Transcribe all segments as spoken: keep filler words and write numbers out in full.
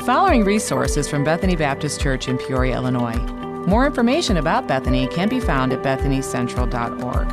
following resource is from Bethany Baptist Church in Peoria, Illinois. More information about Bethany can be found at bethany central dot org.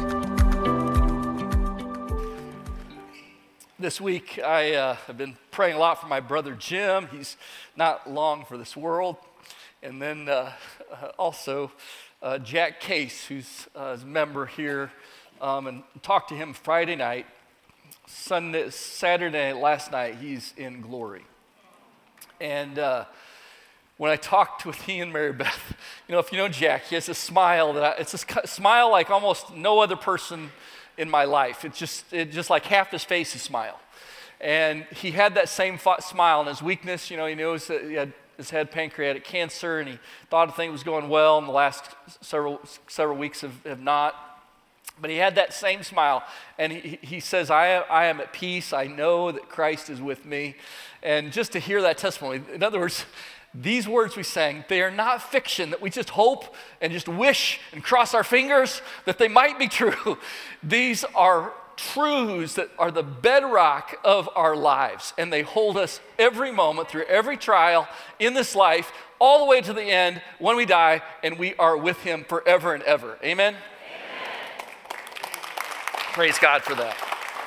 This week, I uh, have been praying a lot for my brother Jim. He's not long for this world. And then uh, also uh, Jack Case, who's uh, a member here, um, and talked to him Friday night. Sunday, Saturday, last night, he's in glory. And uh, when I talked with he and Mary Beth, you know, if you know Jack, he has a smile that I, it's a smile like almost no other person in my life. It's just, it just like half his face is smile. And he had that same f- smile, and his weakness, you know, he knows that he had his had pancreatic cancer, and he thought things was going well, and the last several several weeks have, have not. But he had that same smile, and he, he says, I am, I am at peace. I know that Christ is with me. And just to hear that testimony, in other words, these words we sang, they are not fiction that we just hope and just wish and cross our fingers that they might be true. These are truths that are the bedrock of our lives, and they hold us every moment through every trial in this life, all the way to the end when we die, and we are with him forever and ever. Amen? Praise God for that.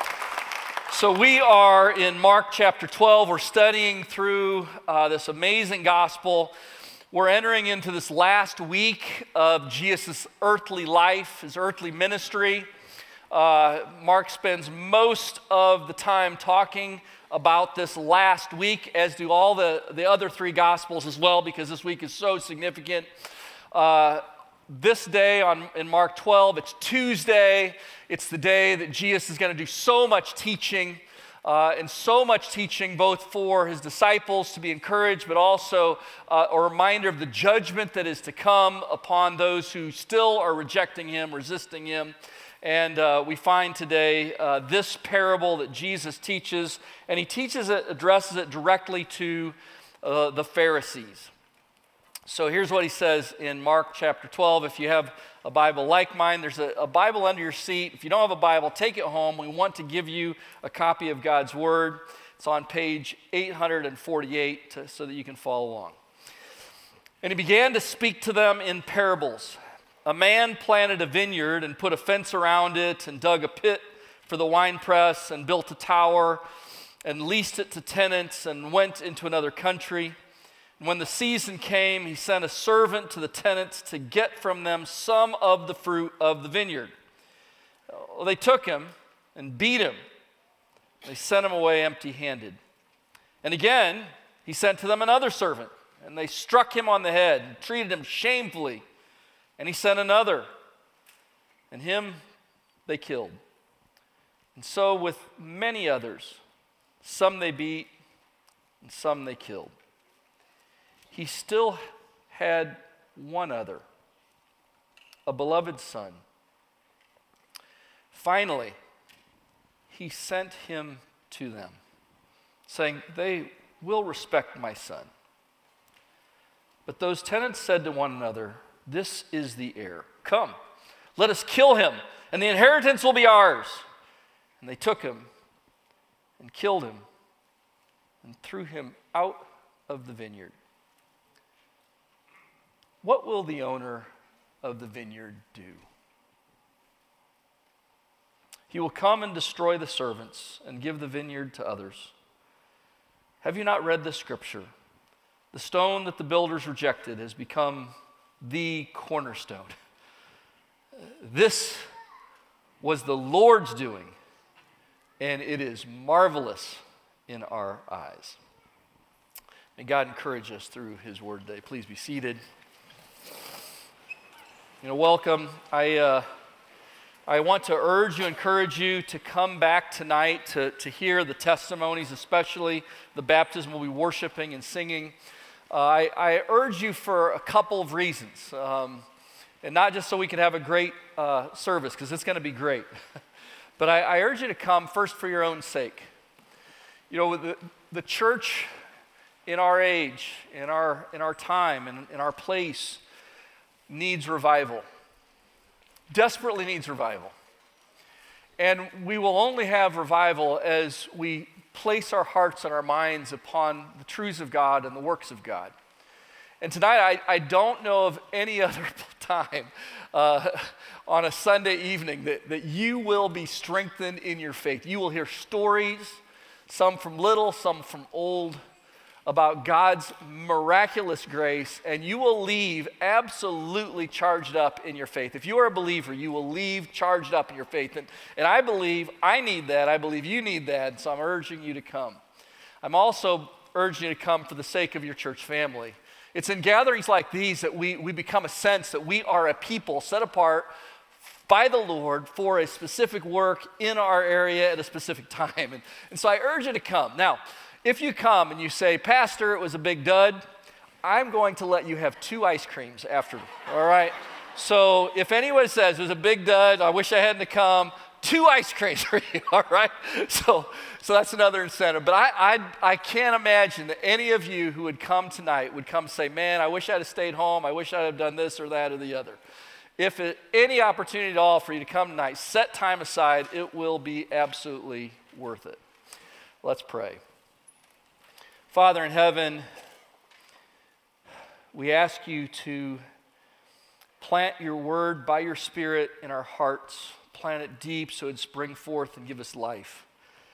So we are in Mark chapter twelve. We're studying through uh, this amazing gospel. We're entering into this last week of Jesus' earthly life, his earthly ministry. Uh, Mark spends most of the time talking about this last week, as do all the, the other three gospels as well, because this week is so significant. Uh, This day on, in Mark twelve, it's Tuesday. It's the day that Jesus is going to do so much teaching, uh, and so much teaching both for his disciples to be encouraged, but also uh, a reminder of the judgment that is to come upon those who still are rejecting him, resisting him. And uh, we find today uh, this parable that Jesus teaches, and he teaches it, addresses it directly to uh, the Pharisees. So here's what he says in Mark chapter twelve. If you have a Bible like mine, there's a, a Bible under your seat. If you don't have a Bible, take it home. We want to give you a copy of God's Word. It's on page eight forty-eight to, so that you can follow along. And he began to speak to them in parables. A man planted a vineyard and put a fence around it and dug a pit for the winepress and built a tower and leased it to tenants and went into another country. When the season came, he sent a servant to the tenants to get from them some of the fruit of the vineyard. Well, they took him and beat him. They sent him away empty-handed. And again, he sent to them another servant, and they struck him on the head and treated him shamefully. And he sent another, and him they killed. And so with many others, some they beat, and some they killed. He still had one other, a beloved son. Finally, he sent him to them, saying, they will respect my son. But those tenants said to one another, this is the heir. Come, let us kill him, and the inheritance will be ours. And they took him and killed him and threw him out of the vineyard. What will the owner of the vineyard do? He will come and destroy the servants and give the vineyard to others. Have you not read this scripture? The stone that the builders rejected has become the cornerstone. This was the Lord's doing, and it is marvelous in our eyes. May God encourage us through his word today. Please be seated. You know, welcome. I uh, I want to urge you, encourage you to come back tonight to, to hear the testimonies, especially the baptism we'll be worshiping and singing. Uh, I, I urge you for a couple of reasons, um, and not just so we can have a great uh, service, because it's going to be great, but I, I urge you to come first for your own sake. You know, the, the church in our age, in our in our time, in, in our place, needs revival, desperately needs revival. And we will only have revival as we place our hearts and our minds upon the truths of God and the works of God. And tonight, I, I don't know of any other time uh, on a Sunday evening that, that you will be strengthened in your faith. You will hear stories, some from little, some from old, about God's miraculous grace, and you will leave absolutely charged up in your faith. If you are a believer, you will leave charged up in your faith. And, and I believe I need that. I believe you need that, so I'm urging you to come. I'm also urging you to come for the sake of your church family. It's in gatherings like these that we, we become a sense that we are a people set apart by the Lord for a specific work in our area at a specific time. And, and so I urge you to come. Now, if you come and you say, Pastor, it was a big dud, I'm going to let you have two ice creams after, all right? So if anyone says it was a big dud, I wish I hadn't come, two ice creams for you, all right? So so that's another incentive. But I, I, I can't imagine that any of you who would come tonight would come say, man, I wish I'd have stayed home. I wish I'd have done this or that or the other. If it, any opportunity at all for you to come tonight, set time aside. It will be absolutely worth it. Let's pray. Father in heaven, we ask you to plant your word by your Spirit in our hearts, plant it deep so it'd spring forth and give us life.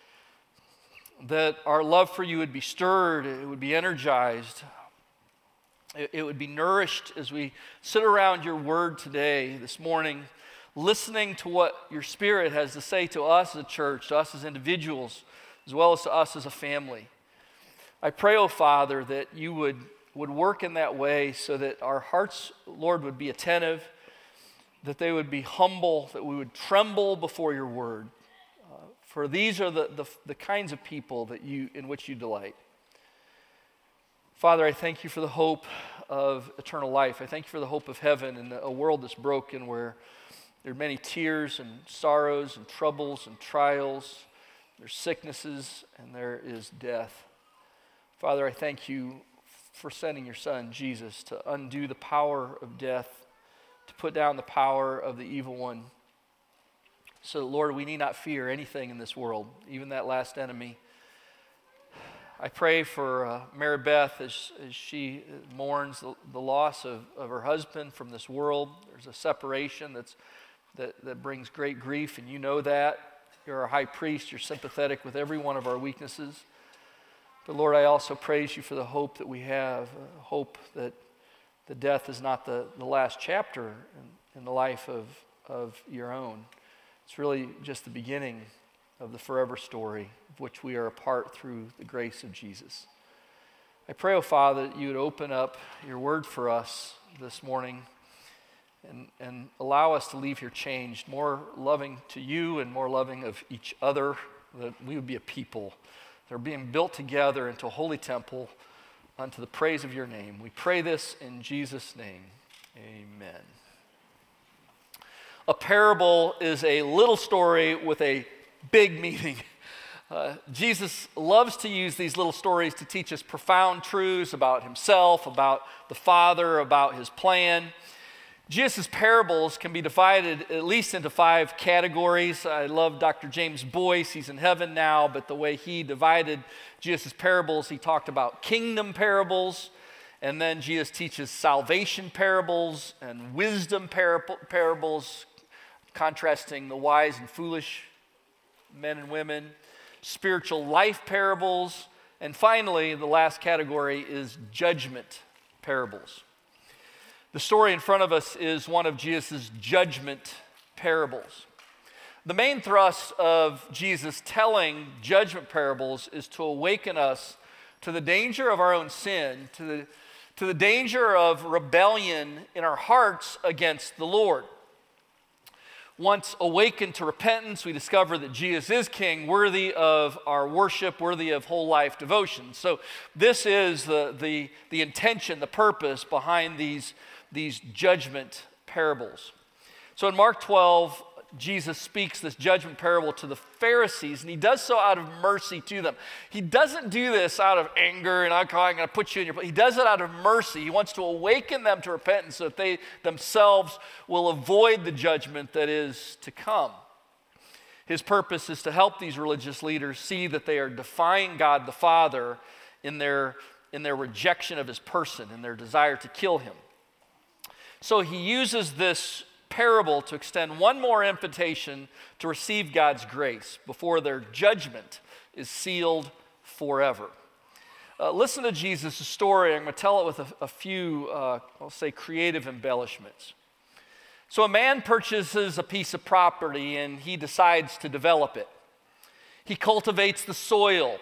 That our love for you would be stirred, it would be energized, it, it would be nourished as we sit around your word today, this morning, listening to what your Spirit has to say to us as a church, to us as individuals, as well as to us as a family. I pray, oh Father, that you would, would work in that way so that our hearts, Lord, would be attentive, that they would be humble, that we would tremble before your word. Uh, for these are the, the, the kinds of people that you, in which you delight. Father, I thank you for the hope of eternal life. I thank you for the hope of heaven in a world that's broken where there are many tears and sorrows and troubles and trials. There's sicknesses and there is death. Father, I thank you for sending your Son, Jesus, to undo the power of death, to put down the power of the evil one. So, Lord, we need not fear anything in this world, even that last enemy. I pray for uh, Mary Beth as, as she mourns the, the loss of, of her husband from this world. There's a separation that's, that, that brings great grief, and you know that. You're our high priest. You're sympathetic with every one of our weaknesses. But Lord, I also praise you for the hope that we have, uh, hope that the death is not the, the last chapter in, in the life of, of your own. It's really just the beginning of the forever story of which we are a part through the grace of Jesus. I pray, oh Father, that you would open up your word for us this morning and, and allow us to leave here changed, more loving to you and more loving of each other, that we would be a people. They're being built together into a holy temple unto the praise of your name. We pray this in Jesus' name. Amen. A parable is a little story with a big meaning. Uh, Jesus loves to use these little stories to teach us profound truths about himself, about the Father, about his plan. Jesus' parables can be divided at least into five categories. I love Doctor James Boyce. He's in heaven now, but the way he divided Jesus' parables, he talked about kingdom parables, and then Jesus teaches salvation parables and wisdom parables, contrasting the wise and foolish men and women, spiritual life parables, and finally, the last category is judgment parables. The story in front of us is one of Jesus' judgment parables. The main thrust of Jesus telling judgment parables is to awaken us to the danger of our own sin, to the, to the danger of rebellion in our hearts against the Lord. Once awakened to repentance, we discover that Jesus is King, worthy of our worship, worthy of whole life devotion. So this is the, the, the intention, the purpose behind these, these judgment parables. So in Mark twelve, Jesus speaks this judgment parable to the Pharisees, and he does so out of mercy to them. He doesn't do this out of anger and I'm going to put you in your place. He does it out of mercy. He wants to awaken them to repentance so that they themselves will avoid the judgment that is to come. His purpose is to help these religious leaders see that they are defying God the Father in their, in their rejection of his person, in their desire to kill him. So he uses this parable to extend one more invitation to receive God's grace before their judgment is sealed forever. Uh, listen to Jesus' story. I'm going to tell it with a, a few, uh, I'll say, creative embellishments. So a man purchases a piece of property and he decides to develop it. He cultivates the soil.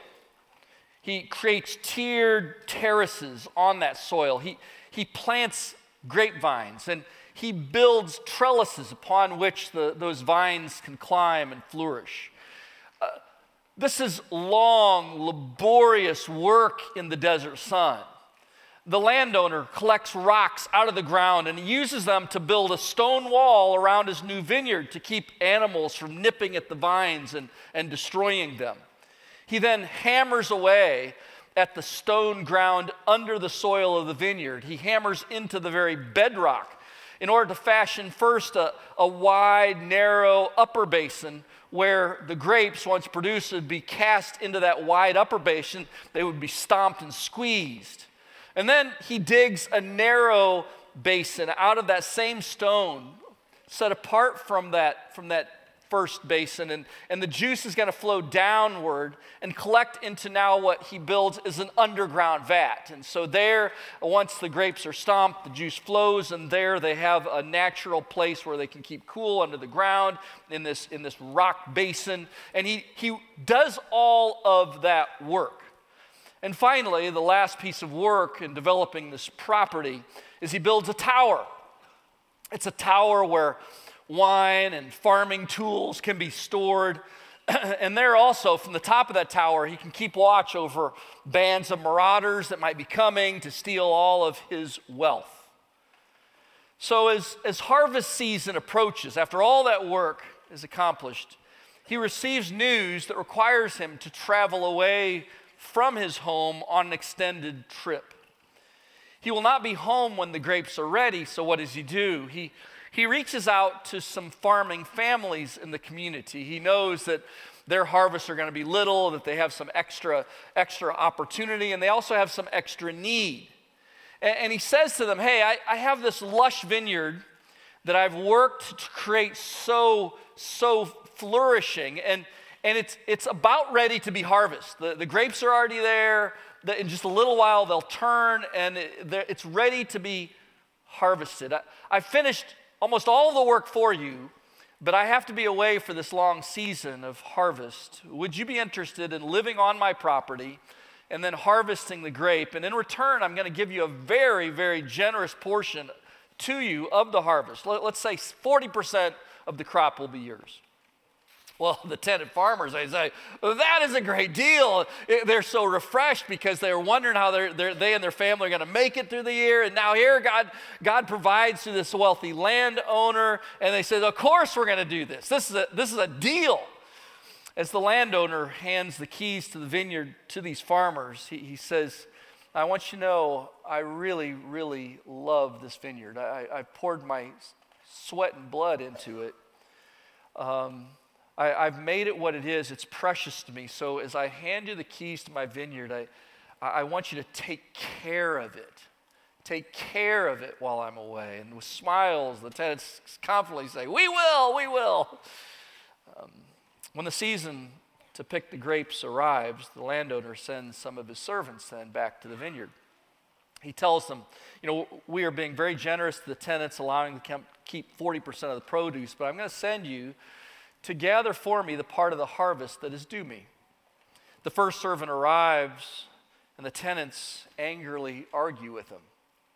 He creates tiered terraces on that soil. He, he plants grapevines and he builds trellises upon which the, those vines can climb and flourish. Uh, this is long, laborious work in the desert sun. The landowner collects rocks out of the ground and he uses them to build a stone wall around his new vineyard to keep animals from nipping at the vines and, and destroying them. He then hammers away at the stone ground under the soil of the vineyard. He hammers into the very bedrock in order to fashion first a, a wide, narrow upper basin where the grapes, once produced, would be cast into that wide upper basin. They would be stomped and squeezed. And then he digs a narrow basin out of that same stone, set apart from that, from that first basin, and, and the juice is going to flow downward and collect into now what he builds is an underground vat. And so there, once the grapes are stomped, the juice flows, and there they have a natural place where they can keep cool under the ground in this, in this rock basin. And he, he does all of that work. And finally, the last piece of work in developing this property is he builds a tower. It's a tower where wine and farming tools can be stored. And there also, from the top of that tower, he can keep watch over bands of marauders that might be coming to steal all of his wealth. So as, as harvest season approaches, after all that work is accomplished, he receives news that requires him to travel away from his home on an extended trip. He will not be home when the grapes are ready, so what does he do? He, he reaches out to some farming families in the community. He knows that their harvests are going to be little, that they have some extra, extra opportunity, and they also have some extra need. And, and he says to them, hey, I, I have this lush vineyard that I've worked to create so, so flourishing, and And it's, it's about ready to be harvested. The, the grapes are already there. The, in just a little while, they'll turn, and it, it's ready to be harvested. I, I finished almost all the work for you, but I have to be away for this long season of harvest. Would you be interested in living on my property and then harvesting the grape? And in return, I'm going to give you a very, very generous portion to you of the harvest. Let, let's say forty percent of the crop will be yours. Well, the tenant farmers, they say, well, that is a great deal. They're so refreshed because they're wondering how they're, they're, they and their family are going to make it through the year. And now here God, God provides to this wealthy landowner. And they say, of course we're going to do this. This is a, this is a deal. As the landowner hands the keys to the vineyard to these farmers, he, he says, I want you to know I really, really love this vineyard. I, I poured my sweat and blood into it. Um, I, I've made it what it is. It's precious to me. So as I hand you the keys to my vineyard, I, I want you to take care of it. Take care of it while I'm away. And with smiles, the tenants confidently say, we will, we will. Um, when the season to pick the grapes arrives, the landowner sends some of his servants then back to the vineyard. He tells them, you know, we are being very generous to the tenants, allowing them to keep forty percent of the produce, but I'm going to send you to gather for me the part of the harvest that is due me. The first servant arrives, and the tenants angrily argue with him.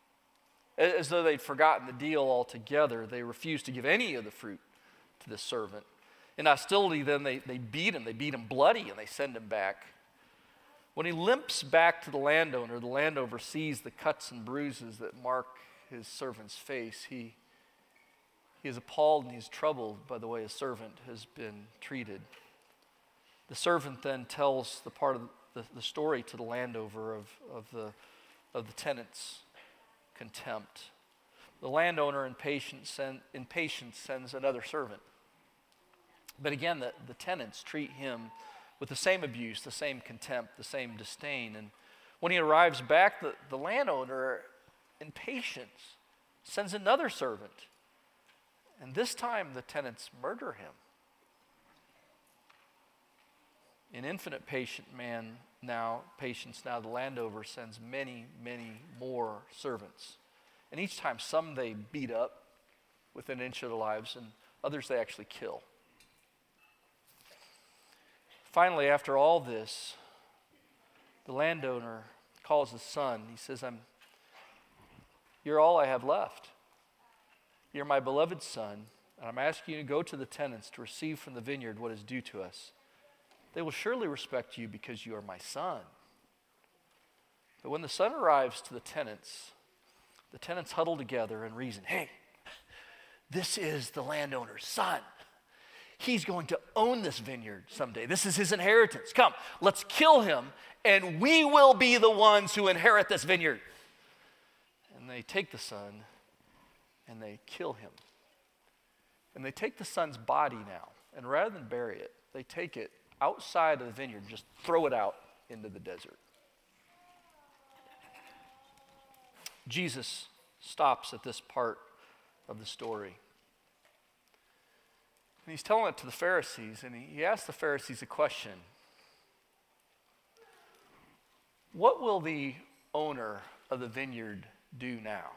As though they'd forgotten the deal altogether, they refuse to give any of the fruit to this servant. In hostility, then, they, they beat him. They beat him bloody, and they send him back. When he limps back to the landowner, the landowner sees the cuts and bruises that mark his servant's face. He He is appalled and he's troubled by the way his servant has been treated. The servant then tells the part of the, the story to the landowner of, of, the, of the tenant's contempt. The landowner in patience, send, in patience sends another servant. But again, the, the tenants treat him with the same abuse, the same contempt, the same disdain. And when he arrives back, the, the landowner, in patience, sends another servant. And this time the tenants murder him. In infinite patient man now, patience now, the landowner sends many, many more servants. And each time some they beat up within an inch of their lives, and others they actually kill. Finally, after all this, the landowner calls his son. He says, I'm, you're all I have left. You're my beloved son, and I'm asking you to go to the tenants to receive from the vineyard what is due to us. They will surely respect you because you are my son. But when the son arrives to the tenants, the tenants huddle together and reason, hey, this is the landowner's son. He's going to own this vineyard someday. This is his inheritance. Come, let's kill him, and we will be the ones who inherit this vineyard. And they take the son, and they kill him. And they take the son's body now, and rather than bury it, they take it outside of the vineyard, just throw it out into the desert. Jesus stops at this part of the story. And he's telling it to the Pharisees, and he, he asks the Pharisees a question. What will the owner of the vineyard do now?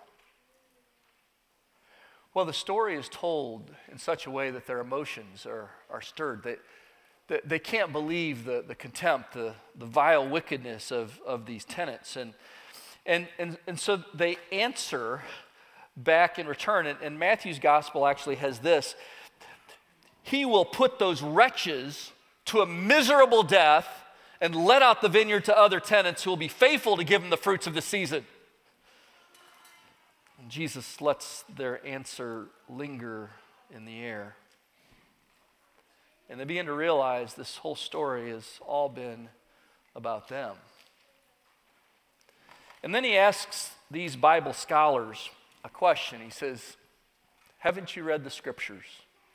Well, the story is told in such a way that their emotions are, are stirred. They, they, they can't believe the, the contempt, the, the vile wickedness of, of these tenants. And, and, and, and so they answer back in return. And, and Matthew's gospel actually has this. He will put those wretches to a miserable death and let out the vineyard to other tenants who will be faithful to give them the fruits of the season. And Jesus lets their answer linger in the air. And they begin to realize this whole story has all been about them. And then he asks these Bible scholars a question. He says, haven't you read the scriptures?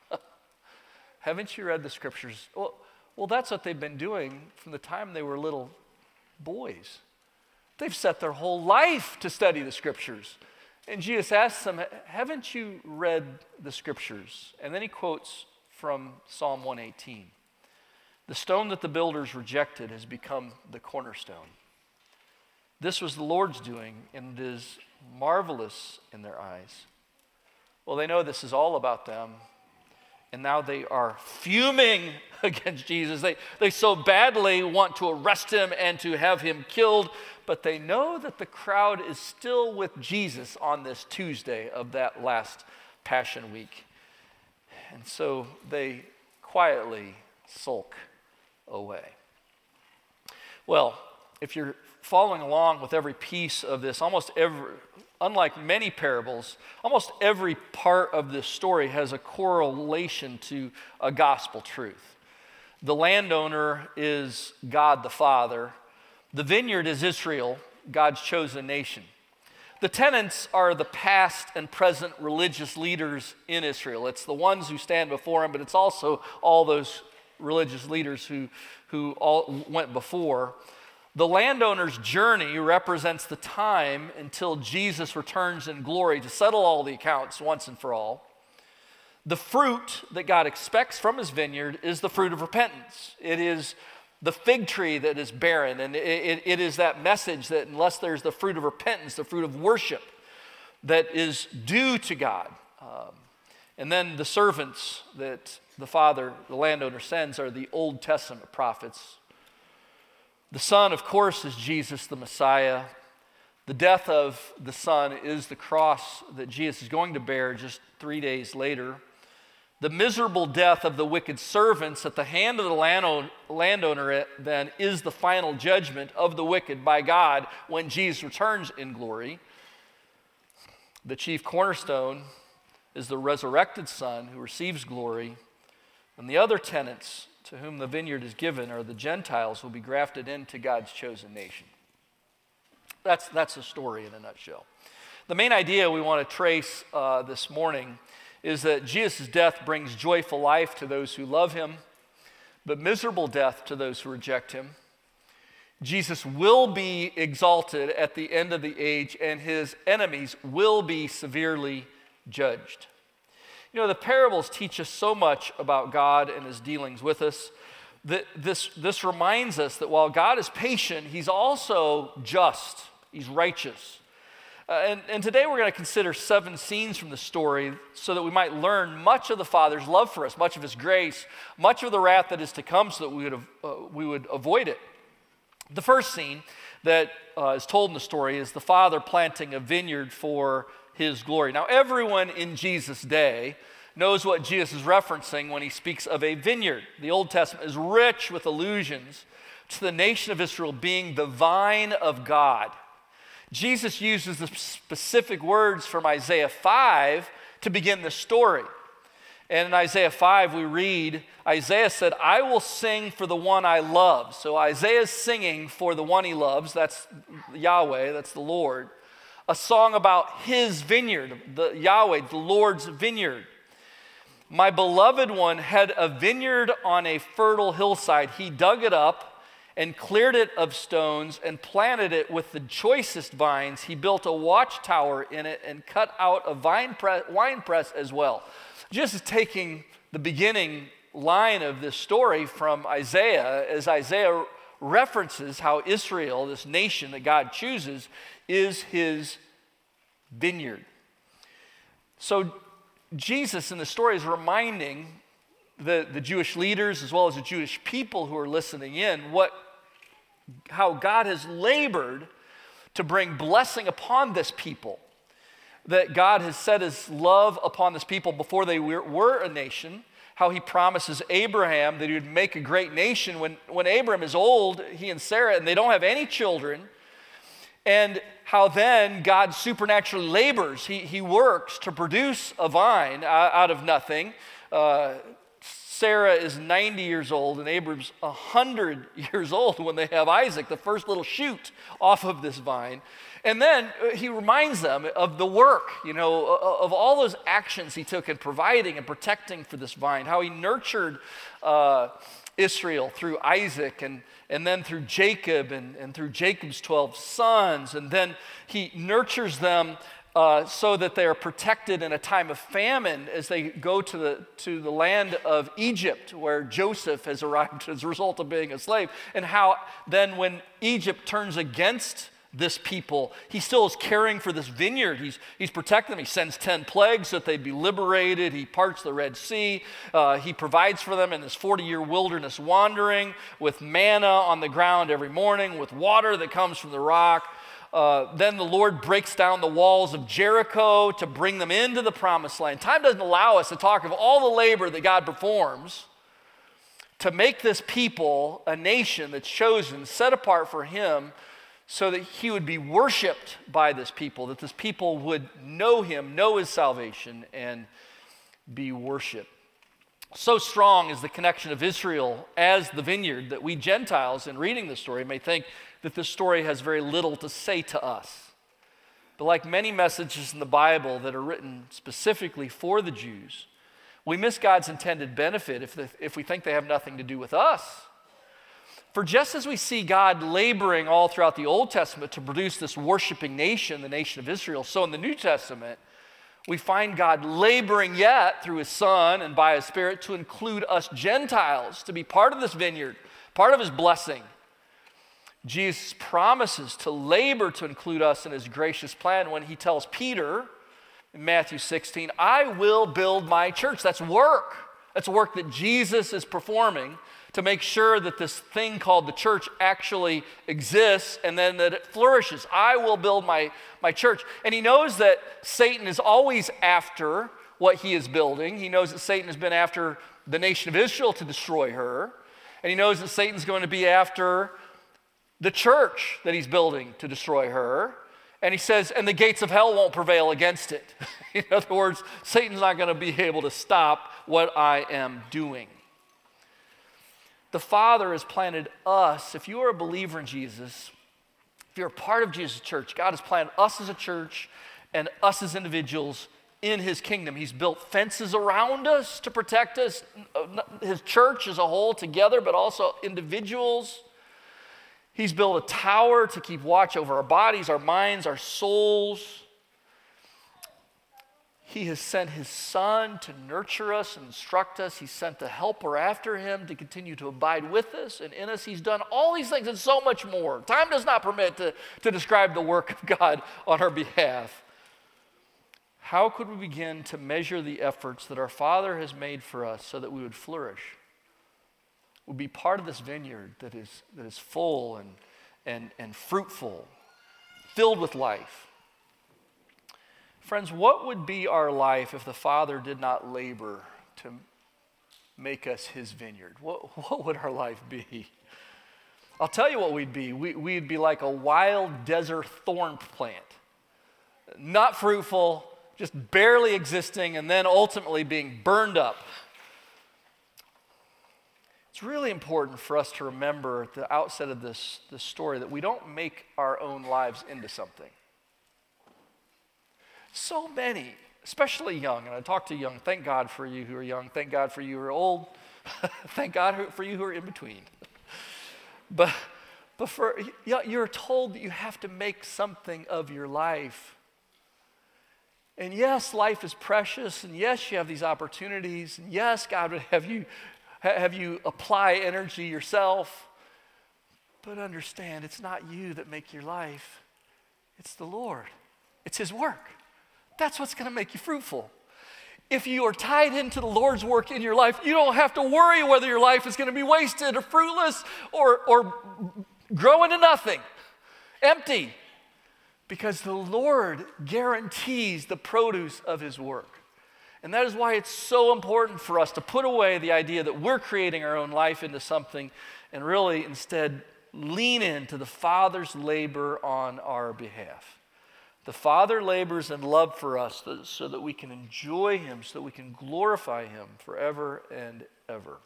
Haven't you read the scriptures? Well, well, that's what they've been doing from the time they were little boys. They've set their whole life to study the scriptures. And Jesus asks them, haven't you read the scriptures? And then he quotes from Psalm one eighteen. The stone that the builders rejected has become the cornerstone. This was the Lord's doing, and it is marvelous in their eyes. Well, they know this is all about them, and now they are fuming against Jesus. They, they so badly want to arrest him and to have him killed, but they know that the crowd is still with Jesus on this Tuesday of that last Passion Week. And so they quietly sulk away. Well, if you're following along with every piece of this, almost every, unlike many parables, almost every part of this story has a correlation to a gospel truth. The landowner is God the Father. The vineyard is Israel, God's chosen nation. The tenants are the past and present religious leaders in Israel. It's the ones who stand before him, but it's also all those religious leaders who, who all went before. The landowner's journey represents the time until Jesus returns in glory to settle all the accounts once and for all. The fruit that God expects from his vineyard is the fruit of repentance. It is the fig tree that is barren, and it, it, it is that message that unless there's the fruit of repentance, the fruit of worship that is due to God. Um, and then the servants that the father, the landowner sends are the Old Testament prophets. The Son, of course, is Jesus the Messiah. The death of the Son is the cross that Jesus is going to bear just three days later. The miserable death of the wicked servants at the hand of the landowner then is the final judgment of the wicked by God when Jesus returns in glory. The chief cornerstone is the resurrected Son who receives glory. And the other tenants to whom the vineyard is given are the Gentiles who will be grafted into God's chosen nation. That's, that's the story in a nutshell. The main idea we want to trace uh, this morning is that Jesus' death brings joyful life to those who love him, but miserable death to those who reject him. Jesus will be exalted at the end of the age, and his enemies will be severely judged. You know, the parables teach us so much about God and his dealings with us that this, this reminds us that while God is patient, he's also just, he's righteous. Uh, and, and today we're going to consider seven scenes from the story so that we might learn much of the Father's love for us, much of his grace, much of the wrath that is to come so that we would, uh, we would avoid it. The first scene that uh, is told in the story is the Father planting a vineyard for his glory. Now, everyone in Jesus' day knows what Jesus is referencing when he speaks of a vineyard. The Old Testament is rich with allusions to the nation of Israel being the vine of God. Jesus uses the specific words from Isaiah five to begin the story. And in Isaiah five, we read, Isaiah said, I will sing for the one I love. So Isaiah's singing for the one he loves. That's Yahweh, that's the Lord. A song about his vineyard, the Yahweh, the Lord's vineyard. My beloved one had a vineyard on a fertile hillside. He dug it up and cleared it of stones and planted it with the choicest vines. He built a watchtower in it and cut out a vine press, wine press as well. Just taking the beginning line of this story from Isaiah, as Isaiah references how Israel, this nation that God chooses, is his vineyard. So Jesus in the story is reminding the, the Jewish leaders as well as the Jewish people who are listening in what how God has labored to bring blessing upon this people, that God has set his love upon this people before they were, were a nation, how he promises Abraham that he would make a great nation. When, when Abraham is old, he and Sarah, and they don't have any children, and how then God supernaturally labors. He, he works to produce a vine out of nothing. Uh, Sarah is ninety years old and Abram's one hundred years old when they have Isaac, the first little shoot off of this vine. And then he reminds them of the work, you know, of all those actions he took in providing and protecting for this vine, how he nurtured uh, Israel through Isaac and, and then through Jacob and, and through Jacob's twelve sons. And then he nurtures them Uh, so that they are protected in a time of famine as they go to the, to the land of Egypt, where Joseph has arrived as a result of being a slave, and how then when Egypt turns against this people, he still is caring for this vineyard. He's, he's protecting them. He sends ten plagues so that they'd be liberated. He parts the Red Sea. Uh, he provides for them in this forty-year wilderness wandering with manna on the ground every morning, with water that comes from the rock. Uh, then the Lord breaks down the walls of Jericho to bring them into the promised land. Time doesn't allow us to talk of all the labor that God performs to make this people a nation that's chosen, set apart for him, so that he would be worshiped by this people, that this people would know him, know his salvation, and be worshiped. So strong is the connection of Israel as the vineyard that we Gentiles, in reading the story, may think that this story has very little to say to us. But like many messages in the Bible that are written specifically for the Jews, we miss God's intended benefit if, the, if we think they have nothing to do with us. For just as we see God laboring all throughout the Old Testament to produce this worshiping nation, the nation of Israel, so in the New Testament, we find God laboring yet through his Son and by his Spirit to include us Gentiles to be part of this vineyard, part of his blessing. Jesus promises to labor to include us in his gracious plan when he tells Peter in Matthew sixteen, I will build my church. That's work. That's work that Jesus is performing to make sure that this thing called the church actually exists and then that it flourishes. I will build my, my church. And he knows that Satan is always after what he is building. He knows that Satan has been after the nation of Israel to destroy her. And he knows that Satan's going to be after the church that he's building to destroy her. And he says, and the gates of hell won't prevail against it. In other words, Satan's not going to be able to stop what I am doing. The Father has planted us. If you are a believer in Jesus, if you're a part of Jesus' church, God has planted us as a church and us as individuals in his kingdom. He's built fences around us to protect us, his church as a whole together, but also individuals. He's built a tower to keep watch over our bodies, our minds, our souls. He has sent his Son to nurture us and instruct us. He sent the helper after him to continue to abide with us and in us. He's done all these things and so much more. Time does not permit to, to describe the work of God on our behalf. How could we begin to measure the efforts that our Father has made for us so that we would flourish? We'd be part of this vineyard that is, that is full and, and, and fruitful, filled with life. Friends, what would be our life if the Father did not labor to make us his vineyard? What, what would our life be? I'll tell you what we'd be. We, we'd be like a wild desert thorn plant. Not fruitful, just barely existing, and then ultimately being burned up. It's really important for us to remember at the outset of this, this story that we don't make our own lives into something. So many, especially young, and I talk to young, thank God for you who are young, thank God for you who are old, thank God for you who are in between. But, but for, you're told that you have to make something of your life. And yes, life is precious, and yes, you have these opportunities, and yes, God would have you, have you apply energy yourself, but understand, it's not you that make your life, it's the Lord. It's his work. That's what's going to make you fruitful. If you are tied into the Lord's work in your life, you don't have to worry whether your life is going to be wasted or fruitless or, or grow into nothing, empty. Because the Lord guarantees the produce of his work. And that is why it's so important for us to put away the idea that we're creating our own life into something and really instead lean into the Father's labor on our behalf. The Father labors in love for us so that we can enjoy him, so that we can glorify him forever and ever.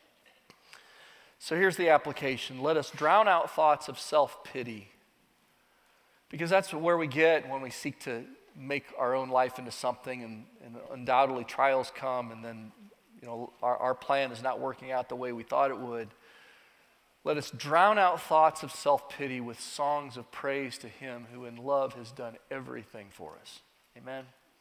So here's the application. Let us drown out thoughts of self-pity. Because that's where we get when we seek to make our own life into something, and, and undoubtedly trials come, and then you know our, our plan is not working out the way we thought it would. Let us drown out thoughts of self-pity with songs of praise to him who in love has done everything for us. Amen.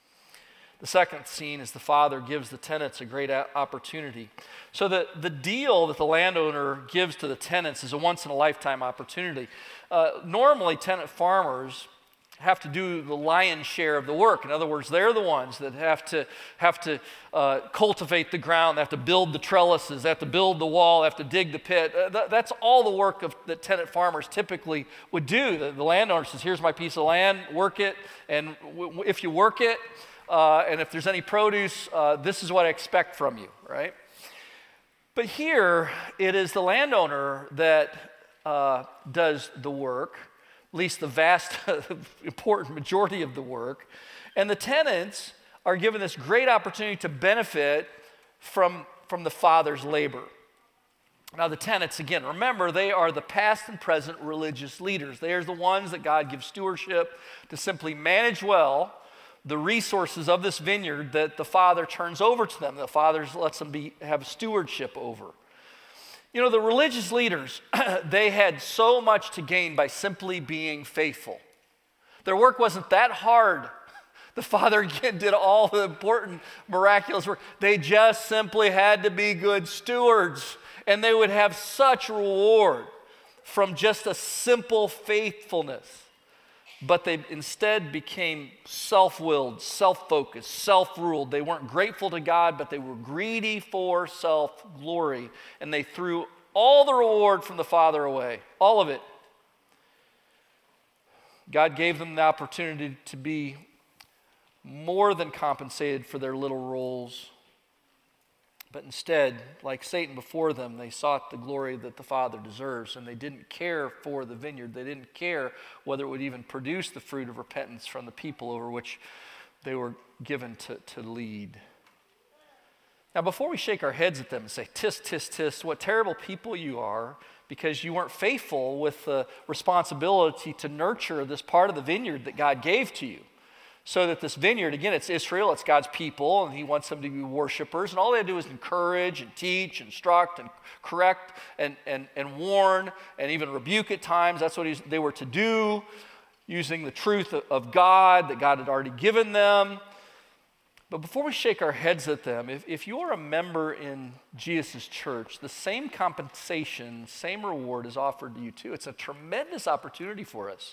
The second scene is the Father gives the tenants a great opportunity. So the, the deal that the landowner gives to the tenants is a once-in-a-lifetime opportunity. Uh, normally, tenant farmers have to do the lion's share of the work. In other words, they're the ones that have to have to uh, cultivate the ground, they have to build the trellises, they have to build the wall, they have to dig the pit. Uh, th- that's all the work of, that tenant farmers typically would do. The, the landowner says, here's my piece of land, work it, and w- if you work it, uh, and if there's any produce, uh, this is what I expect from you, right? But here, it is the landowner that uh, does the work, at least the vast, important majority of the work. And the tenants are given this great opportunity to benefit from, from the Father's labor. Now the tenants, again, remember, they are the past and present religious leaders. They are the ones that God gives stewardship to simply manage well the resources of this vineyard that the Father turns over to them. The Father lets them be, have stewardship over. You know, the religious leaders, they had so much to gain by simply being faithful. Their work wasn't that hard. The Father again did all the important, miraculous work. They just simply had to be good stewards, and they would have such reward from just a simple faithfulness. But they instead became self-willed, self-focused, self-ruled. They weren't grateful to God, but they were greedy for self-glory. And they threw all the reward from the Father away, all of it. God gave them the opportunity to be more than compensated for their little roles. But instead, like Satan before them, they sought the glory that the Father deserves, and they didn't care for the vineyard. They didn't care whether it would even produce the fruit of repentance from the people over which they were given to, to lead. Now, before we shake our heads at them and say, tis, tis, tis, what terrible people you are, because you weren't faithful with the responsibility to nurture this part of the vineyard that God gave to you. So that this vineyard, again, it's Israel, it's God's people, and he wants them to be worshipers. And all they do is encourage and teach, instruct and correct and, and, and warn and even rebuke at times. That's what he's, they were to do, using the truth of God that God had already given them. But before we shake our heads at them, if, if you're a member in Jesus' church, the same compensation, same reward is offered to you too. It's a tremendous opportunity for us.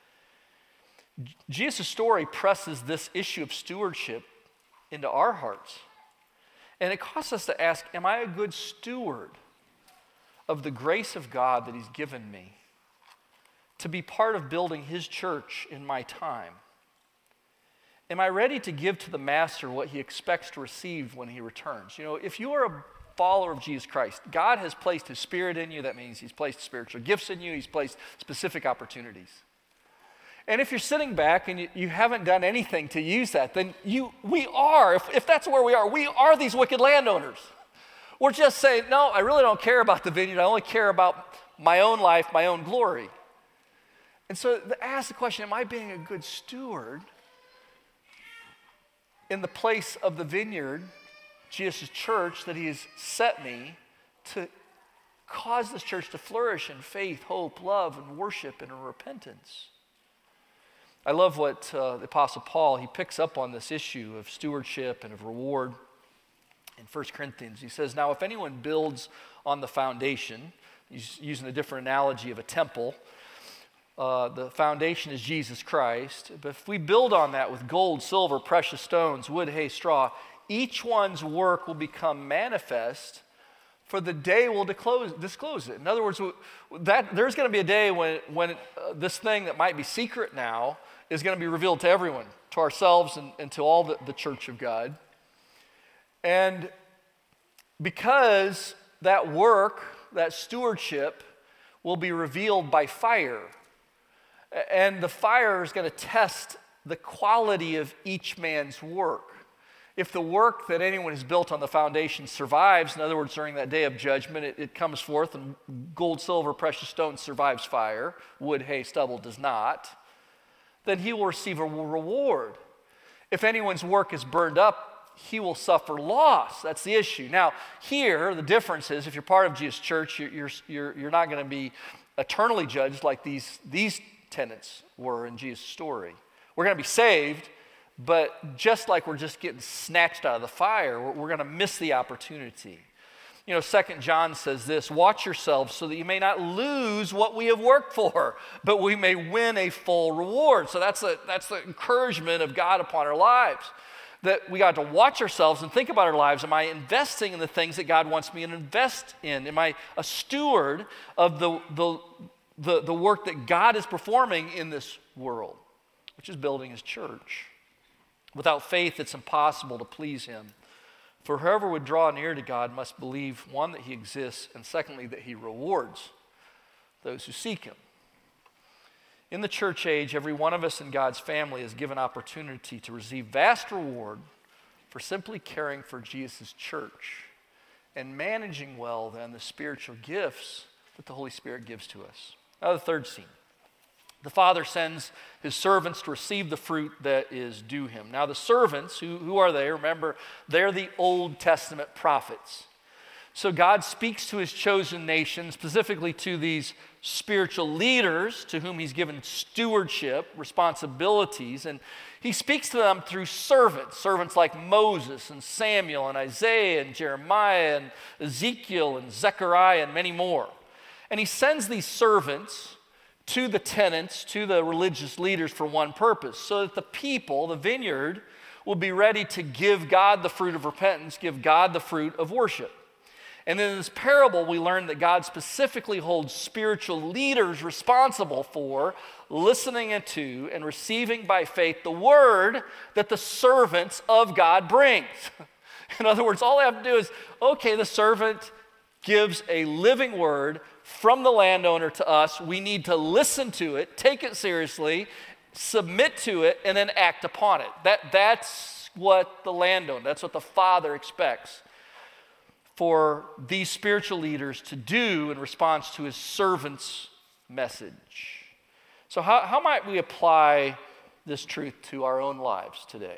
Jesus' story presses this issue of stewardship into our hearts. And it causes us to ask, am I a good steward of the grace of God that he's given me to be part of building his church in my time? Am I ready to give to the master what he expects to receive when he returns? You know, if you are a follower of Jesus Christ, God has placed his Spirit in you. That means he's placed spiritual gifts in you. He's placed specific opportunities. And if you're sitting back and you, you haven't done anything to use that, then you, we are, if, if that's where we are, we are these wicked landowners. We're just saying, no, I really don't care about the vineyard. I only care about my own life, my own glory. And so ask the question, am I being a good steward in the place of the vineyard, Jesus' church, that he has set me to cause this church to flourish in faith, hope, love, and worship, and in repentance? I love what uh, the Apostle Paul, he picks up on this issue of stewardship and of reward in First Corinthians. He says, now if anyone builds on the foundation, he's using a different analogy of a temple, uh, the foundation is Jesus Christ. But if we build on that with gold, silver, precious stones, wood, hay, straw, each one's work will become manifest, for the day will disclose, disclose it. In other words, that, there's going to be a day when, when uh, this thing that might be secret now is going to be revealed to everyone, to ourselves and, and to all the, the church of God. And because that work, that stewardship, will be revealed by fire, and the fire is going to test the quality of each man's work. If the work that anyone has built on the foundation survives, in other words, during that day of judgment, it, it comes forth, and gold, silver, precious stones survives fire, wood, hay, stubble does not, then he will receive a reward. If anyone's work is burned up, he will suffer loss. That's the issue. Now, here, the difference is, if you're part of Jesus' church, you're, you're, you're, you're not going to be eternally judged like these, these tenants were in Jesus' story. We're going to be saved, but just like we're just getting snatched out of the fire, we're, we're going to miss the opportunity. You know, Second John says this, watch yourselves so that you may not lose what we have worked for, but we may win a full reward. So that's, a, that's the encouragement of God upon our lives, that we got to watch ourselves and think about our lives. Am I investing in the things that God wants me to invest in? Am I a steward of the, the, the, the work that God is performing in this world, which is building his church? Without faith, it's impossible to please him. For whoever would draw near to God must believe, one, that he exists, and secondly, that he rewards those who seek him. In the church age, every one of us in God's family is given opportunity to receive vast reward for simply caring for Jesus' church and managing well, then, the spiritual gifts that the Holy Spirit gives to us. Now, the third scene. The Father sends his servants to receive the fruit that is due him. Now the servants, who, who are they? Remember, they're the Old Testament prophets. So God speaks to his chosen nation, specifically to these spiritual leaders to whom he's given stewardship, responsibilities, and he speaks to them through servants, servants like Moses and Samuel and Isaiah and Jeremiah and Ezekiel and Zechariah and many more. And he sends these servants to the tenants, to the religious leaders for one purpose, so that the people, the vineyard, will be ready to give God the fruit of repentance, give God the fruit of worship. And in this parable, we learn that God specifically holds spiritual leaders responsible for listening to and receiving by faith the word that the servants of God brings. In other words, all I have to do is, okay, the servant gives a living word from the landowner to us. We need to listen to it, take it seriously, submit to it, and then act upon it. That, that's what the landowner, that's what the Father expects for these spiritual leaders to do in response to his servant's message. So how, how might we apply this truth to our own lives today.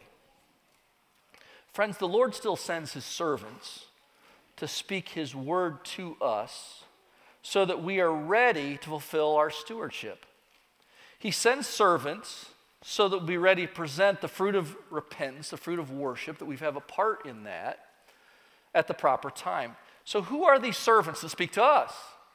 Friends, the Lord still sends his servants to speak his word to us so that we are ready to fulfill our stewardship. He sends servants so that we'll be ready to present the fruit of repentance, the fruit of worship, that we have a part in that at the proper time. So who are these servants that speak to us?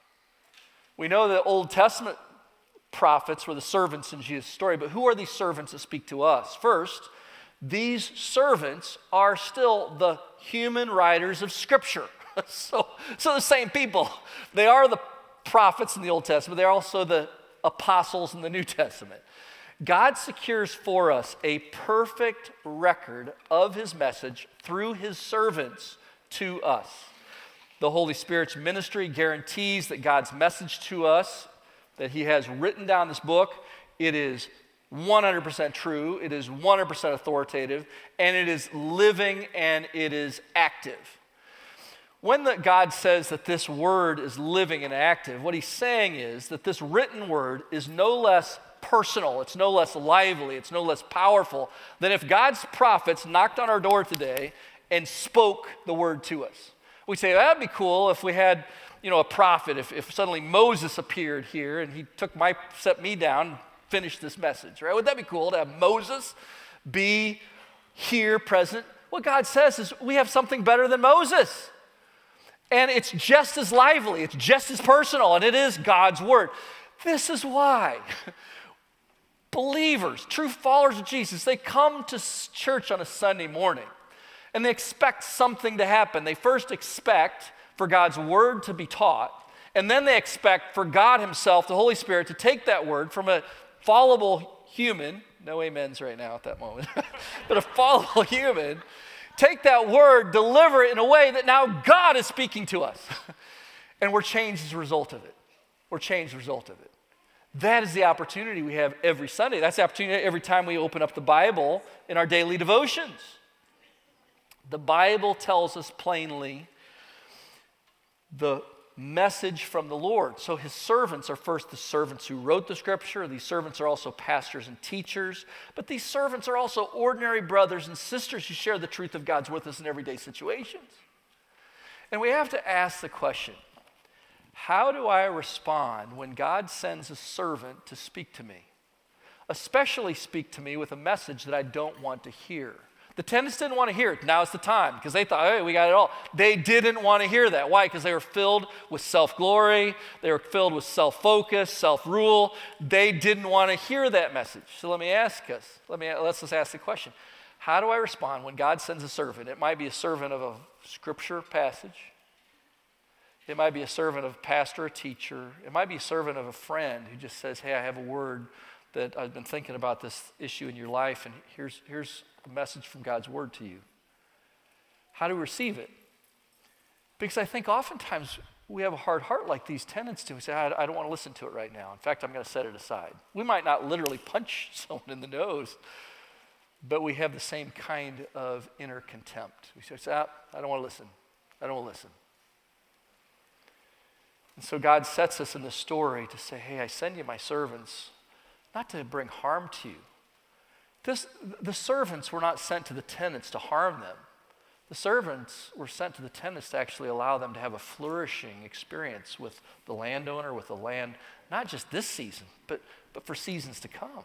We know the Old Testament prophets were the servants in Jesus' story, but who are these servants that speak to us? First, these servants are still the human writers of Scripture. so, so the same people. They are the prophets in the Old Testament. They're also the apostles in the New Testament. God secures for us a perfect record of his message through his servants to us. The Holy Spirit's ministry guarantees that God's message to us, that he has written down this book, it is one hundred percent true, it is one hundred percent authoritative, and it is living and it is active. When the, God says that this word is living and active, what he's saying is that this written word is no less personal, it's no less lively, it's no less powerful than if God's prophets knocked on our door today and spoke the word to us. We say, that'd be cool if we had, you know, a prophet, if, if suddenly Moses appeared here and he took my, set me down and finished this message, right? Would that be cool to have Moses be here present? What God says is we have something better than Moses. And it's just as lively, it's just as personal, and it is God's word. This is why believers, true followers of Jesus, they come to church on a Sunday morning and they expect something to happen. They first expect for God's word to be taught, and then they expect for God himself, the Holy Spirit, to take that word from a fallible human, no amens right now at that moment, but a fallible human, take that word, deliver it in a way that now God is speaking to us. And we're changed as a result of it. We're changed as a result of it. That is the opportunity we have every Sunday. That's the opportunity every time we open up the Bible in our daily devotions. The Bible tells us plainly the message from the Lord. So his servants are first the servants who wrote the Scripture. These servants are also pastors and teachers. But these servants are also ordinary brothers and sisters who share the truth of God's with us in everyday situations. And we have to ask the question, how do I respond when God sends a servant to speak to me? Especially speak to me with a message that I don't want to hear. The tenants didn't want to hear it. Now's the time, because they thought, hey, we got it all. They didn't want to hear that. Why? Because they were filled with self-glory. They were filled with self-focus, self-rule. They didn't want to hear that message. So let me ask us, let me, let's just ask the question. How do I respond when God sends a servant? It might be a servant of a scripture passage. It might be a servant of a pastor, a teacher. It might be a servant of a friend who just says, hey, I have a word that I've been thinking about this issue in your life, and here's, here's a message from God's word to you. How do we receive it? Because I think oftentimes we have a hard heart like these tenants do. We say, I, I don't want to listen to it right now. In fact, I'm going to set it aside. We might not literally punch someone in the nose, but we have the same kind of inner contempt. We say, ah, I don't want to listen. I don't want to listen. And so God sets us in the story to say, hey, I send you my servants, not to bring harm to you. This, the servants were not sent to the tenants to harm them. The servants were sent to the tenants to actually allow them to have a flourishing experience with the landowner, with the land, not just this season, but, but for seasons to come.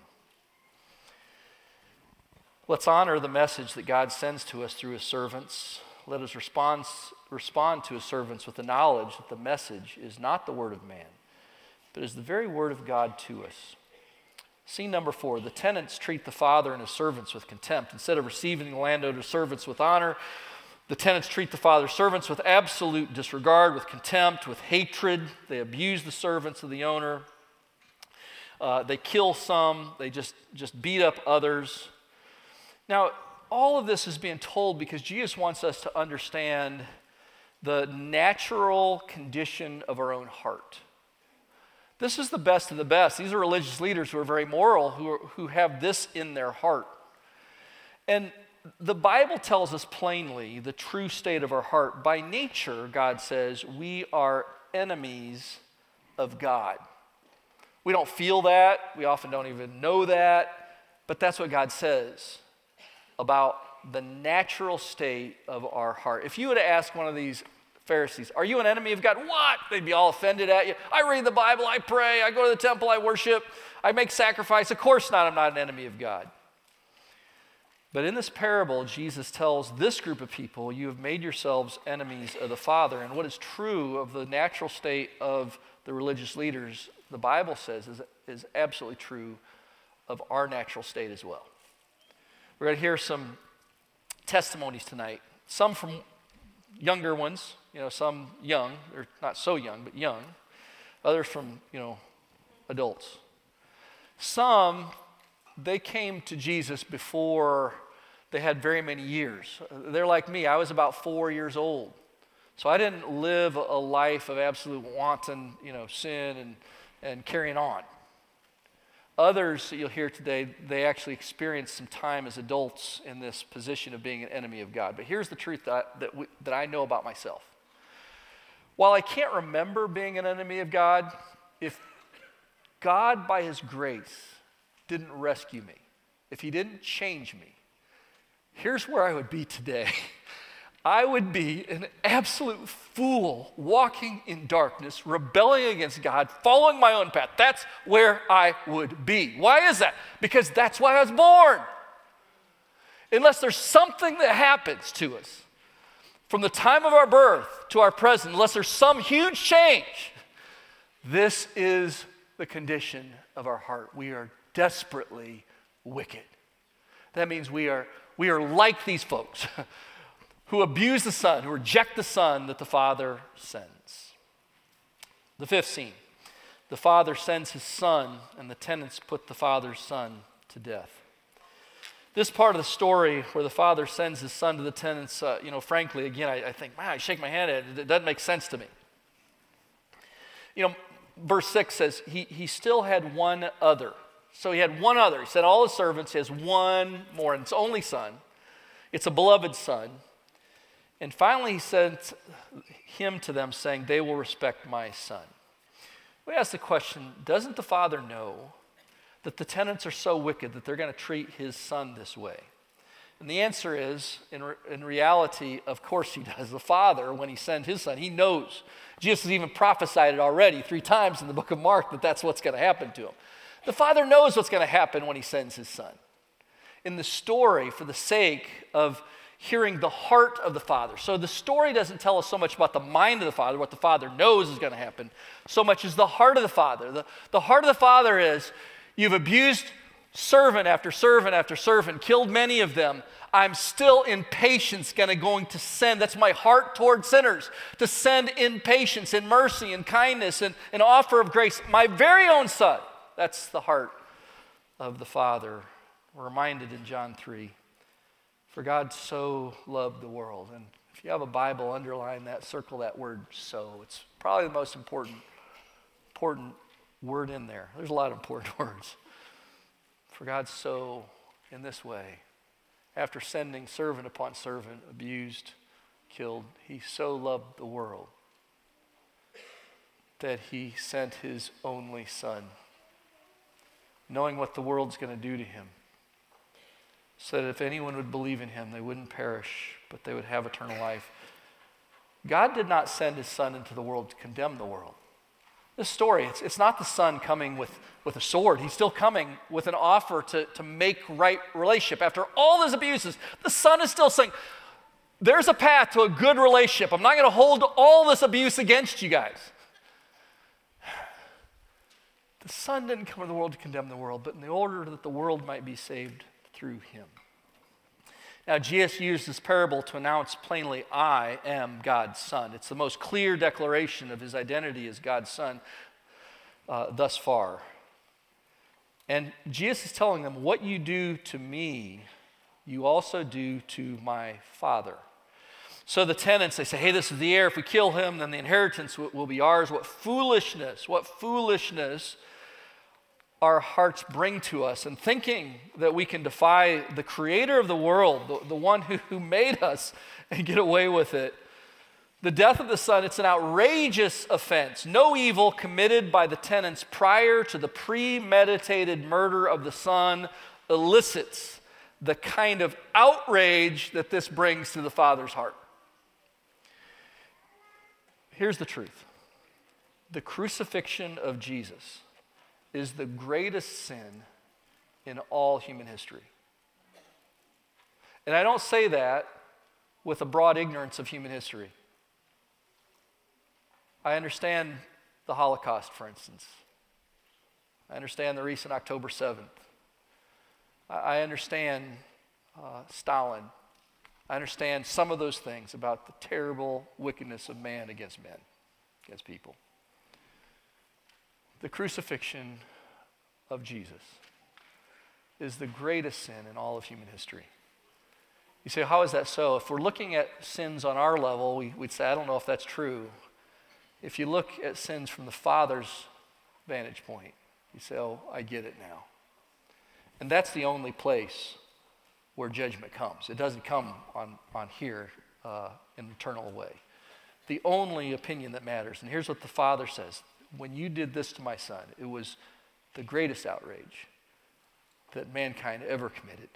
Let's honor the message that God sends to us through his servants. Let us respond, respond to his servants with the knowledge that the message is not the word of man, but is the very word of God to us. Scene number four, the tenants treat the father and his servants with contempt. Instead of receiving the landowner's servants with honor, the tenants treat the father's servants with absolute disregard, with contempt, with hatred. They abuse the servants of the owner. Uh, they kill some. They just, just beat up others. Now, all of this is being told because Jesus wants us to understand the natural condition of our own heart. This is the best of the best. These are religious leaders who are very moral, who, are, who have this in their heart. And the Bible tells us plainly the true state of our heart. By nature, God says, we are enemies of God. We don't feel that. We often don't even know that. But that's what God says about the natural state of our heart. If you were to ask one of these Pharisees, are you an enemy of God? What? They'd be all offended at you. I read the Bible, I pray, I go to the temple, I worship, I make sacrifice. Of course not, I'm not an enemy of God. But in this parable, Jesus tells this group of people, you have made yourselves enemies of the Father. And what is true of the natural state of the religious leaders, the Bible says, is, is absolutely true of our natural state as well. We're going to hear some testimonies tonight, some from younger ones, you know, some young, or not so young, but young, others from, you know, adults. Some, they came to Jesus before they had very many years. They're like me. I was about four years old. So I didn't live a life of absolute wanton, you know, sin and, and carrying on. Others that you'll hear today, they actually experienced some time as adults in this position of being an enemy of God. But here's the truth that I, that, we, that I know about myself. While I can't remember being an enemy of God, if God, by his grace, didn't rescue me, if he didn't change me, here's where I would be today. I would be an absolute fool walking in darkness, rebelling against God, following my own path. That's where I would be. Why is that? Because that's why I was born. Unless there's something that happens to us from the time of our birth to our present, unless there's some huge change, this is the condition of our heart. We are desperately wicked. That means we are, we are like these folks who abuse the Son, who reject the Son that the Father sends. The fifth scene, the Father sends his Son, and the tenants put the Father's Son to death. This part of the story where the Father sends his Son to the tenants, uh, you know, frankly, again, I, I think, man, I shake my head at it. It doesn't make sense to me. You know, verse six says, he, he still had one other. So he had one other. He sent all his servants. He has one more, and it's only son. It's a beloved son. And finally, he sent him to them, saying, they will respect my Son. We ask the question, doesn't the Father know that the tenants are so wicked that they're going to treat his Son this way? And the answer is, in, re- in reality, of course he does. The Father, when he sent his Son, he knows. Jesus has even prophesied it already three times in the book of Mark that that's what's going to happen to him. The Father knows what's going to happen when he sends his Son. In the story, for the sake of hearing the heart of the Father. So the story doesn't tell us so much about the mind of the Father, what the Father knows is going to happen, so much as the heart of the Father. The, the heart of the Father is, you've abused servant after servant after servant, killed many of them. I'm still in patience gonna, going to send, that's my heart toward sinners, to send in patience, in mercy, in kindness, and an offer of grace, my very own Son. That's the heart of the Father. We're reminded in John three. For God so loved the world. And if you have a Bible, underline that, circle that word so. It's probably the most important, important word in there. There's a lot of important words. For God so, in this way, after sending servant upon servant, abused, killed, he so loved the world that he sent his only Son, knowing what the world's going to do to him, so that if anyone would believe in him, they wouldn't perish, but they would have eternal life. God did not send his Son into the world to condemn the world. This story, it's, it's not the Son coming with, with a sword. He's still coming with an offer to, to make right relationship. After all those abuses, the Son is still saying, there's a path to a good relationship. I'm not going to hold all this abuse against you guys. The Son didn't come into the world to condemn the world, but in the order that the world might be saved through him. Now, Jesus used this parable to announce plainly, I am God's Son. It's the most clear declaration of his identity as God's Son uh, thus far. And Jesus is telling them, what you do to me, you also do to my Father. So the tenants, they say, hey, this is the heir. If we kill him, then the inheritance will, will be ours. What foolishness, what foolishness our hearts bring to us, and thinking that we can defy the creator of the world, the, the one who, who made us, and get away with it. The death of the Son, it's an outrageous offense. No evil committed by the tenants prior to the premeditated murder of the Son elicits the kind of outrage that this brings to the Father's heart. Here's the truth. The crucifixion of Jesus is the greatest sin in all human history. And I don't say that with a broad ignorance of human history. I understand the Holocaust, for instance. I understand the recent October seventh. I understand uh, Stalin. I understand some of those things about the terrible wickedness of man against men, against people. The crucifixion of Jesus is the greatest sin in all of human history. You say, how is that so? If we're looking at sins on our level, we, we'd say, I don't know if that's true. If you look at sins from the Father's vantage point, you say, oh, I get it now. And that's the only place where judgment comes. It doesn't come on, on here uh, in an eternal way. The only opinion that matters, and here's what the Father says, when you did this to my son, it was the greatest outrage that mankind ever committed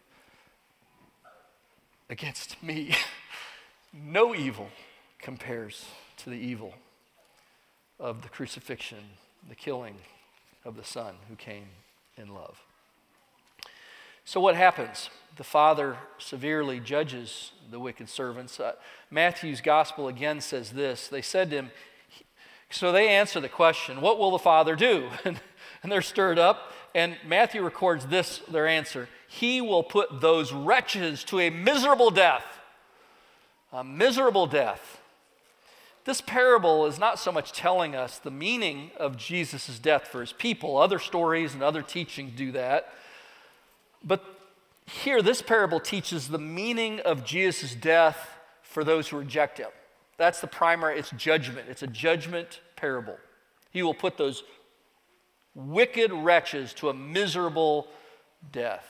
against me. No evil compares to the evil of the crucifixion, the killing of the Son who came in love. So what happens? The Father severely judges the wicked servants. Uh, Matthew's gospel again says this. They said to him, so they answer the question, what will the Father do? And, and they're stirred up. And Matthew records this, their answer. He will put those wretches to a miserable death. A miserable death. This parable is not so much telling us the meaning of Jesus' death for his people. Other stories and other teachings do that. But here, this parable teaches the meaning of Jesus' death for those who reject him. That's the primary, it's judgment. It's a judgment parable. He will put those wicked wretches to a miserable death.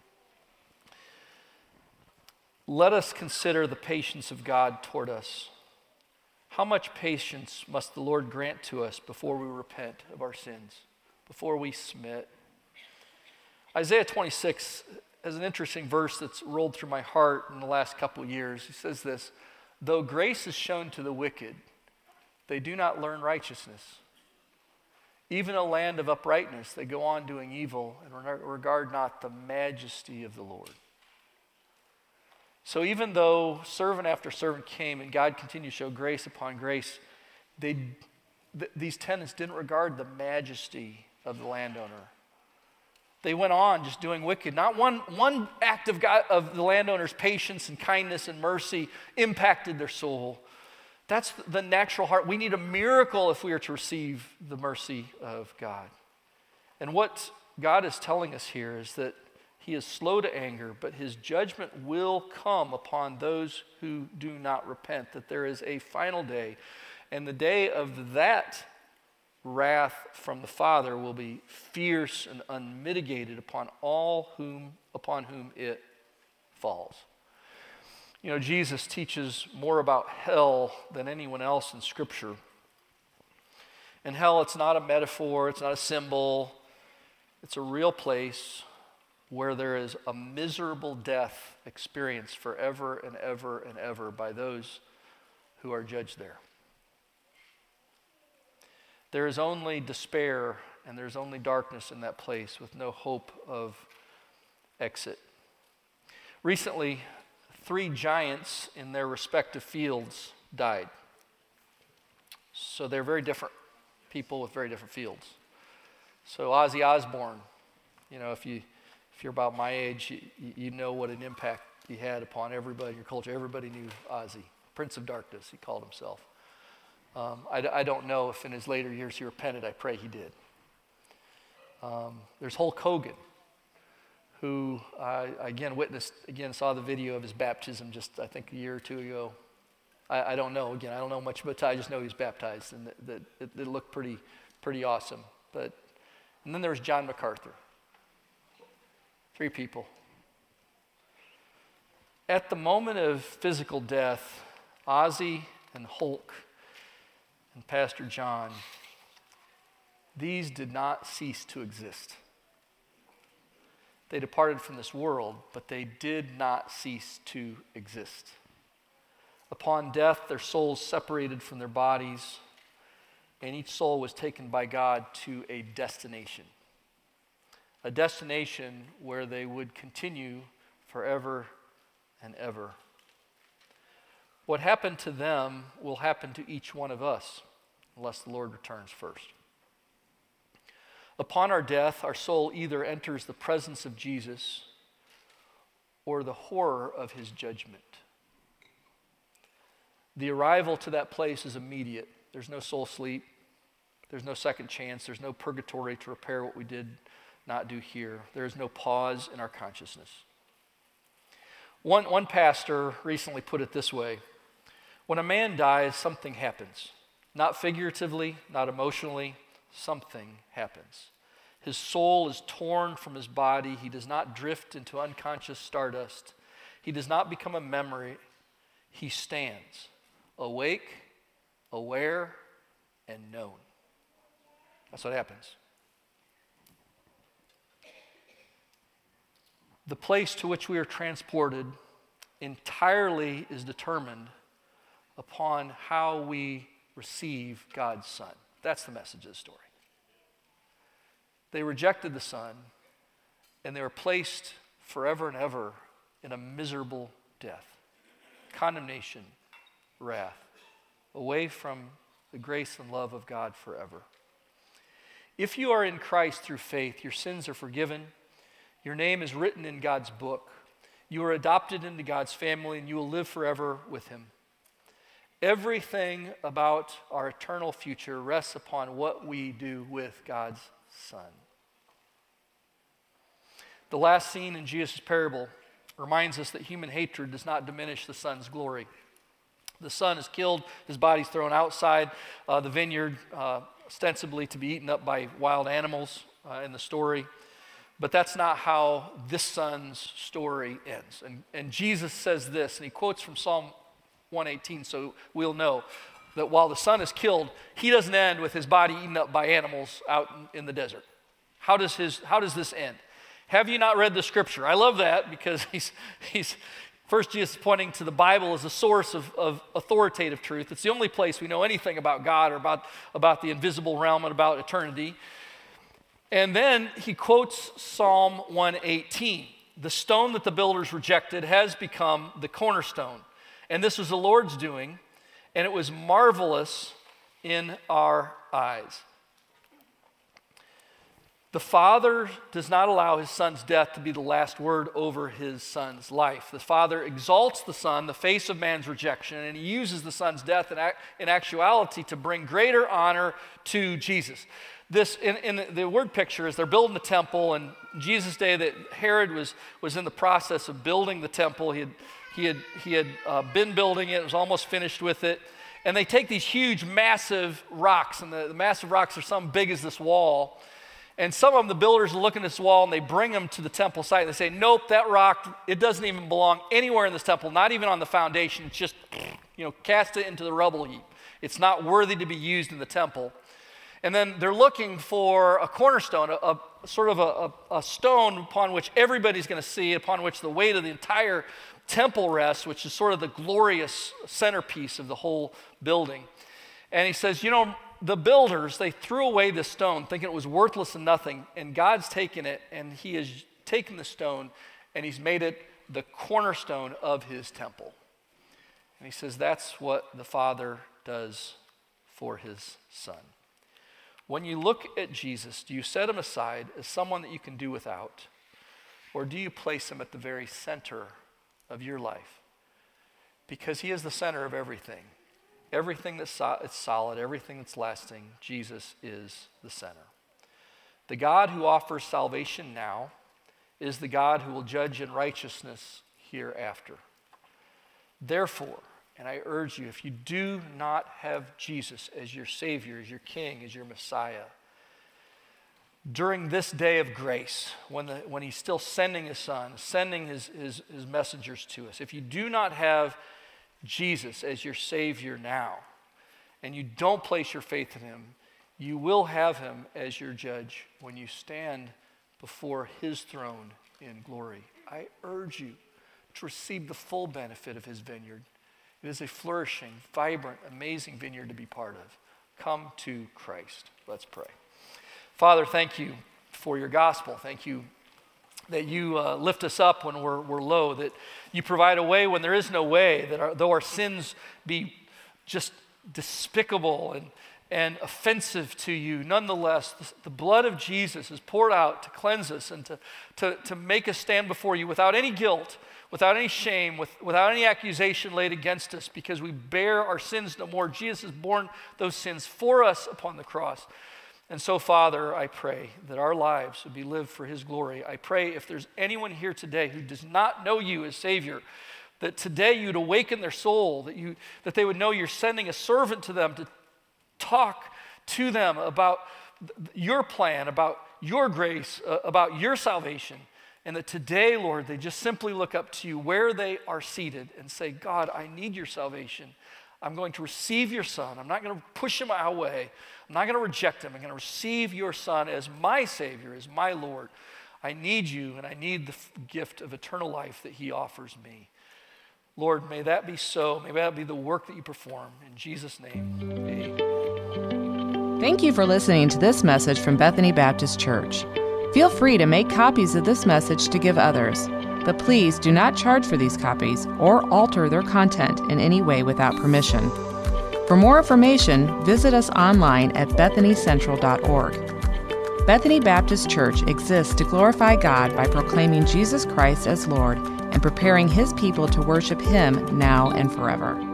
Let us consider the patience of God toward us. How much patience must the Lord grant to us before we repent of our sins, before we submit? Isaiah twenty-six has an interesting verse that's rolled through my heart in the last couple of years. He says this, though grace is shown to the wicked, they do not learn righteousness. Even a land of uprightness, they go on doing evil and regard not the majesty of the Lord. So even though servant after servant came and God continued to show grace upon grace, they, th- these tenants didn't regard the majesty of the landowner. They went on just doing wicked. Not one, one act of, God, of the landowner's patience and kindness and mercy impacted their soul. That's the natural heart. We need a miracle if we are to receive the mercy of God. And what God is telling us here is that he is slow to anger, but his judgment will come upon those who do not repent, that there is a final day. And the day of that wrath from the Father will be fierce and unmitigated upon all whom upon whom it falls. You know, Jesus teaches more about hell than anyone else in Scripture. And hell, it's not a metaphor, it's not a symbol, it's a real place where there is a miserable death experienced forever and ever and ever by those who are judged there. There is only despair and there's only darkness in that place with no hope of exit. Recently, three giants in their respective fields died. So they're very different people with very different fields. So Ozzy Osbourne, you know, if you if you're about my age, you, you know what an impact he had upon everybody in your culture. Everybody knew Ozzy, Prince of Darkness, he called himself. Um, I, I don't know if in his later years he repented. I pray he did. Um, there's Hulk Hogan, who I again witnessed, again saw the video of his baptism just I think a year or two ago. I, I don't know, again, I don't know much about it. I just know he was baptized and that, that it, it looked pretty, pretty awesome. But, and then there was John MacArthur. Three people. At the moment of physical death, Ozzy and Hulk and Pastor John, these did not cease to exist. They departed from this world, but they did not cease to exist. Upon death, their souls separated from their bodies, and each soul was taken by God to a destination. A destination where they would continue forever and ever. What happened to them will happen to each one of us, unless the Lord returns first. Upon our death, our soul either enters the presence of Jesus or the horror of his judgment. The arrival to that place is immediate. There's no soul sleep. There's no second chance. There's no purgatory to repair what we did not do here. There is no pause in our consciousness. One, one pastor recently put it this way: when a man dies, something happens. Not figuratively, not emotionally, something happens. His soul is torn from his body. He does not drift into unconscious stardust. He does not become a memory. He stands, awake, aware, and known. That's what happens. The place to which we are transported entirely is determined upon how we receive God's Son. That's the message of the story. They rejected the Son, and they were placed forever and ever in a miserable death, condemnation, wrath, away from the grace and love of God forever. If you are in Christ through faith, your sins are forgiven. Your name is written in God's book. You are adopted into God's family, and you will live forever with him. Everything about our eternal future rests upon what we do with God's Son. The last scene in Jesus' parable reminds us that human hatred does not diminish the Son's glory. The Son is killed, his body's thrown outside uh, the vineyard, uh, ostensibly to be eaten up by wild animals uh, in the story. But that's not how this Son's story ends. And, and Jesus says this, and he quotes from Psalm one eighteen, so we'll know that while the Son is killed, he doesn't end with his body eaten up by animals out in, in the desert. How does his how does this end? Have you not read the scripture? I love that because he's he's first Jesus is pointing to the Bible as a source of, of authoritative truth. It's the only place we know anything about God or about, about the invisible realm and about eternity. And then he quotes Psalm one eighteen. The stone that the builders rejected has become the cornerstone. And this was the Lord's doing, and it was marvelous in our eyes. The Father does not allow his Son's death to be the last word over his Son's life. The Father exalts the Son, the face of man's rejection, and he uses the Son's death in, act, in actuality to bring greater honor to Jesus. This, in, in the word picture, is they're building the temple, and Jesus' day that Herod was, was in the process of building the temple. He had, he had, he had uh, been building it, was almost finished with it. And they take these huge, massive rocks, and the, the massive rocks are some big as this wall. And some of them, the builders are looking at this wall, and they bring them to the temple site. And they say, nope, that rock, it doesn't even belong anywhere in this temple, not even on the foundation. It's just, you know, cast it into the rubble heap. It's not worthy to be used in the temple. And then they're looking for a cornerstone, a, a sort of a, a, a stone upon which everybody's going to see, upon which the weight of the entire temple rests, which is sort of the glorious centerpiece of the whole building. And he says, you know, the builders, they threw away this stone thinking it was worthless and nothing, and God's taken it, and he has taken the stone, and he's made it the cornerstone of his temple. And he says that's what the Father does for his Son. When you look at Jesus, do you set him aside as someone that you can do without, or do you place him at the very center of your life? Because he is the center of everything. Everything that's so- it's solid, everything that's lasting, Jesus is the center. The God who offers salvation now is the God who will judge in righteousness hereafter. Therefore, and I urge you, if you do not have Jesus as your Savior, as your King, as your Messiah, during this day of grace, when, the, when he's still sending his Son, sending his, his, his messengers to us, if you do not have Jesus as your Savior now, and you don't place your faith in him, you will have him as your judge when you stand before his throne in glory. I urge you to receive the full benefit of his vineyard. It is a flourishing, vibrant, amazing vineyard to be part of. Come to Christ. Let's pray. Father, thank you for your gospel. Thank you that you uh, lift us up when we're, we're low, that you provide a way when there is no way, that our, though our sins be just despicable and, and offensive to you, nonetheless, the, the blood of Jesus is poured out to cleanse us and to, to, to make us stand before you without any guilt, without any shame, with, without any accusation laid against us, because we bear our sins no more. Jesus has borne those sins for us upon the cross. And so, Father, I pray that our lives would be lived for his glory. I pray if there's anyone here today who does not know you as Savior, that today you'd awaken their soul, that, you, that they would know you're sending a servant to them to talk to them about your plan, about your grace, uh, about your salvation. And that today, Lord, they just simply look up to you where they are seated and say, God, I need your salvation. I'm going to receive your Son. I'm not going to push him away. I'm not going to reject him. I'm going to receive your Son as my Savior, as my Lord. I need you, and I need the gift of eternal life that he offers me. Lord, may that be so. May that be the work that you perform. In Jesus' name, amen. Thank you for listening to this message from Bethany Baptist Church. Feel free to make copies of this message to give others, but please do not charge for these copies or alter their content in any way without permission. For more information, visit us online at bethany central dot org. Bethany Baptist Church exists to glorify God by proclaiming Jesus Christ as Lord and preparing his people to worship him now and forever.